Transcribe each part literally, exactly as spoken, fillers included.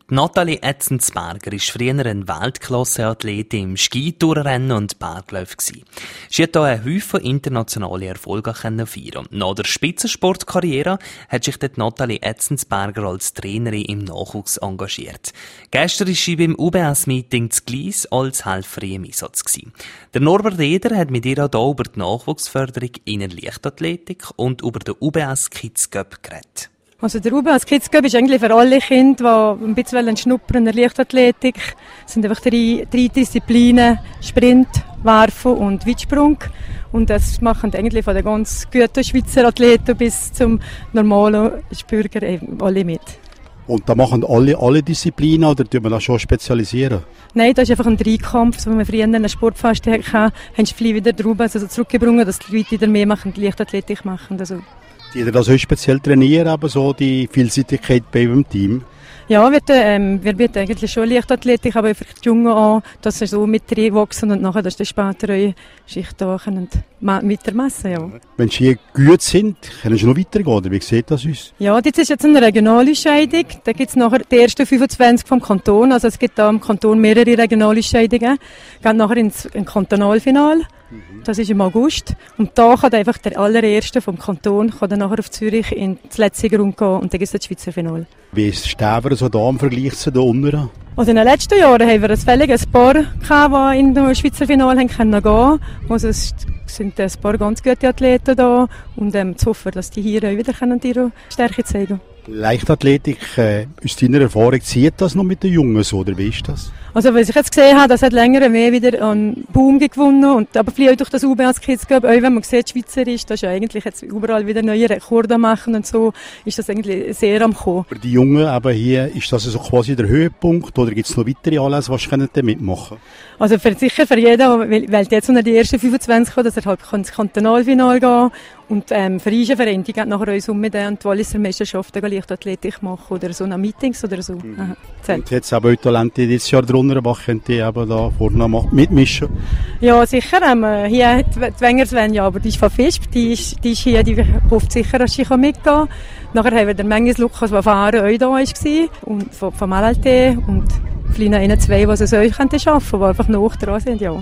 Nathalie Etzensberger war früher eine Weltklasse-Athletin im Skitourenrennen und Berglauf. Sie hat hier einen Haufen internationale Erfolge feiern. Nach der Spitzensportkarriere hat sich dort Nathalie Etzensberger als Trainerin im Nachwuchs engagiert. Gestern war sie beim U B S-Meeting zu Gleis als Helferin im Einsatz. Der Norbert Eder hat mit ihr hier über die Nachwuchsförderung in der Leichtathletik und über den U B S Kids Cup geredet. Also der U B S Kids Cup ist eigentlich für alle Kinder, die ein bisschen schnuppern in der Leichtathletik. Es sind einfach drei, drei Disziplinen: Sprint, Werfen und Weitsprung. Und das machen eigentlich von den ganz guten Schweizer Athleten bis zum normalen Bürger alle mit. Und da machen alle, alle Disziplinen oder tun wir das schon spezialisieren? Nein, das ist einfach ein Dreikampf. So wie wir früher eine Sportfeste hatten, haben sie viel wieder drüber also zurückgebracht, dass die Leute wieder mehr machen, die Leichtathletik machen. Also die das auch speziell trainieren, aber so die Vielseitigkeit bei Ihrem Team? Ja, wir, ähm, wir bieten eigentlich schon Leichtathletik, aber für die Jungen an, dass sie so mit reinwachsen und nachher, dass die später eure Schicht da können weitermessen, ja. Wenn sie hier gut sind, können sie noch weitergehen, oder wie sieht das aus? Ja, das ist jetzt eine Regionalentscheidung. Da gibt es nachher die ersten fünfundzwanzig vom Kanton, also es gibt da im Kanton mehrere Regionalentscheidungen. Gehen nachher ins Kantonalfinale. Das ist im August. Und da kann einfach der allererste vom Kanton kann dann nachher auf Zürich ins letzte Runde gehen und dann gibt es das Schweizer Finale. Wie stehen wir so da im Vergleich zu den unteren? Also in den letzten Jahren haben wir ein fälliges Paar gehabt, die in das Schweizer Finale gehen können. Also es sind ein paar ganz gute Athleten da und ähm, zu hoffen, dass die hier auch wieder ihre Stärke zeigen können. Leichtathletik, äh, aus deiner Erfahrung, zieht das noch mit den Jungen so, oder wie ist das? Also, was ich jetzt gesehen habe, das hat länger mehr wieder an Boom gewonnen. Und, aber vielleicht auch durch das U B S Kids Cup, auch wenn man sieht, Schweizer ist, das ist ja eigentlich jetzt überall wieder neue Rekorde machen und so, ist das eigentlich sehr am Kommen. Für die Jungen aber hier, ist das so quasi der Höhepunkt, oder gibt es noch weitere Anlässe, was können die mitmachen? Also, für, sicher für jeden, weil, weil jetzt unter die ersten fünfundzwanzig kommen, dass er halt ins Kantonalfinale gehen und, ähm, für unsere Vereine, die gehen nachher uns um mit und die Walliser Meisterschaften Leichtathletik machen oder so nach Meetings oder so. Mhm. Aha, und jetzt aber auch Talente, die dieses Jahr drunter machen, können die eben da vorne mitmischen? Ja, sicher. Ähm, hier, die Wenger Svenja, aber die ist von Fisch, die ist, die ist hier, die hofft sicher, dass sie mitgehen kann. Nachher haben wir den Menges Lukas, der fahren auch da war, und vom, vom L L T und vielleicht noch zwei, die es euch schaffen könnten, die einfach noch dran sind, ja.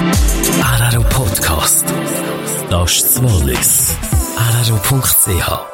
Araro Podcast. Das ist Wallis. araro punkt c h